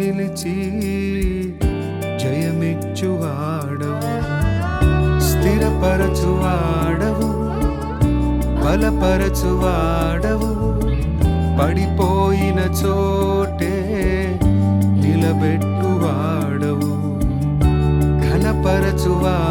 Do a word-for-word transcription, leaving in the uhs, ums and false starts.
నిలిచి జయమిచ్చువాడవు, స్థిరపరచువాడవు, బలపరచువాడవు, పడిపోయిన చోటే నిలబెట్టువాడవు, ఘనపరచువాడవు,